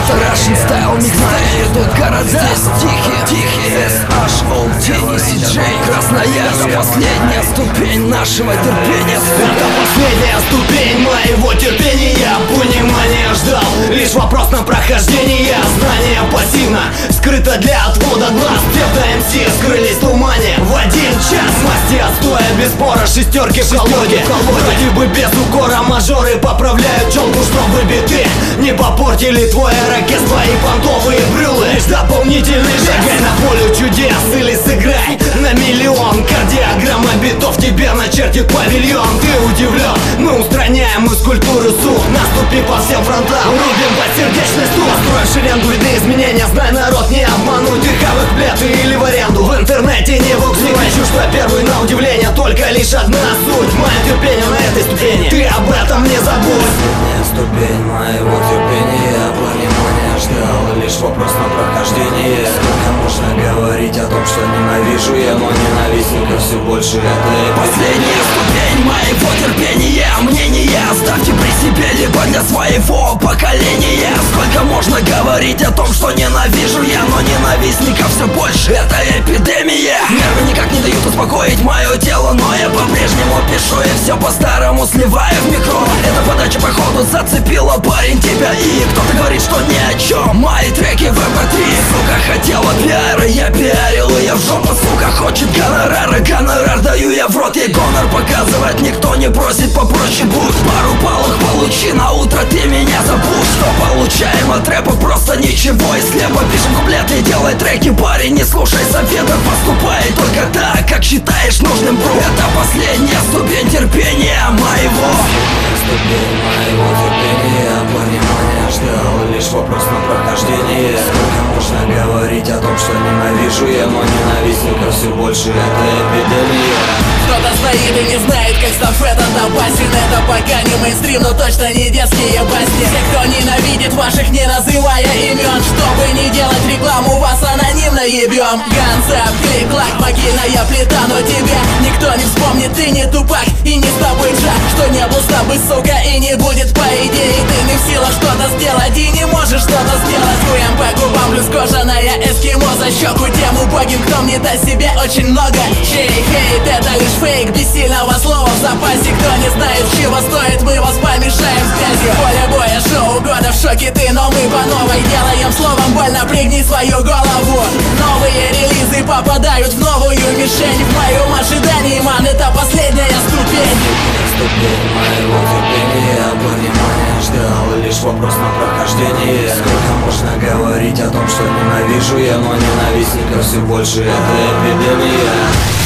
Это Russian Style Mixtape. Тут города тихие SHOT, Красноярск. Последняя ступень нашего терпения. Это последняя ступень моего терпения. Понимание ждал, лишь вопрос на прохождение. Знание пассивно, скрыто для отвода глаз. Псевдо-МС скрылись в тумане. В один час масти отстоя, без спора шестерки в колоде. Вроде бы без укора мажоры поправляют челку, чтобы биты не попортили твой оркестр и понтовые брюлы. Лишь дополнительный жест. Шагай на поле чудес или сыграй на миллион. Кардиограмма битов тебе начертит павильон. Ты удивлен, мы устраняем из культуры суд. Наступи по всем фронтам, рубим под сердечный стул. Строим шеренгу, видны изменения, знай, народ не обмануть. Дыховых плет или в аренду, в интернете не в аукционе. Чувство первый на удивление, только лишь одна суть. Мое терпение на этой ступени, ты об этом не забудь. Последняя ступень моего терпения. Понимание ждал, лишь вопрос на прохождение. Сколько можно говорить о том, что ненавижу я, но ненавистников все больше. Это последняя ступень моего терпения. Мнение оставьте при себе, либо для своего поколения. Сколько можно говорить о том, что ненавижу я, но ненавистников все больше. Это эпидемия. Нервы никак не дают успокоить мое тело, но я по-прежнему пишу и все по-старому сливаю в микро. Эта подача походу зацепила, парень, тебя. И кто-то говорит, что ни о чем. Мои треки в MP3. Сука хотела пиара, я пиарил ее в жопу. Сука хочет гонорара, гонорар даю я в рот. Ей гонор показывать никто не просит, попроще будь. Пару палок получи, на утро ты меня забудь. Что получаем от рэпа? Просто ничего. И слепо пишем куплеты, делай треки, парень, не слушай советов. Поступай только так, как считаешь нужным, бро. Это последняя ступень терпения моего. ступень моего терпения. Понимание ждал, лишь вопрос на прохождение. Сколько можно говорить о том, что ненавижу я, но ненавистников все больше. Это эпидемия. Кто-то стоит и не знает, как стафета опасен. Это пока не мейнстрим, но точно не детские басни. Те, кто ненавидит ваших, не называя имен. Чтобы не делать рекламу, вас анонимно ебем. Ганзап, клик-клак, могильная плита. Но тебя никто не вспомнит, ты не тупак и не с тобой Джак. Что не был с тобой, сука, и не будет по идее. Ты не в силах что-то сделать и не можешь что-то сделать. Хуем по губам, плюс кожаная эскимо за щеку. Тем убогим, кто мне даст себе очень много. Чей хейт, это лишь фейк, без сильного слова в запасе. Кто не знает, чего стоит, мы вас помешаем с грязью. Поле боя, шоу года, в шоке ты, но мы по новой делаем. Словом, больно пригни свою голову. Новые релизы попадают в новую мишень. В моем ожидании, ман, это последняя ступень. Ступень моего терпения. Понимание ждал, лишь вопрос на прохождение. Сколько можно говорить о том, что ненавижу я, но ненавистников все больше. Это эпидемия.